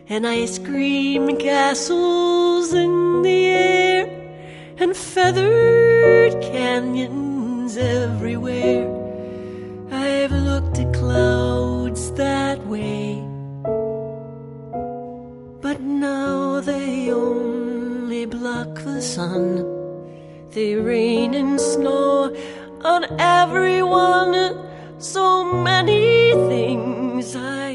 and ice cream castles in the air, and feathered canyons everywhere. I've looked at clouds that way, but now they only block the sun. They rain and snow on everyone. So many things I